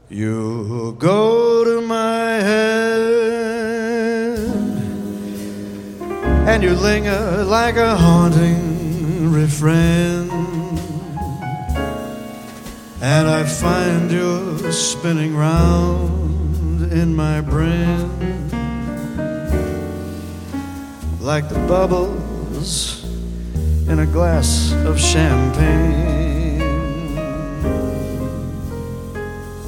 You go to my head and you linger like a haunting refrain, and I find you spinning round in my brain like the bubbles in a glass of champagne.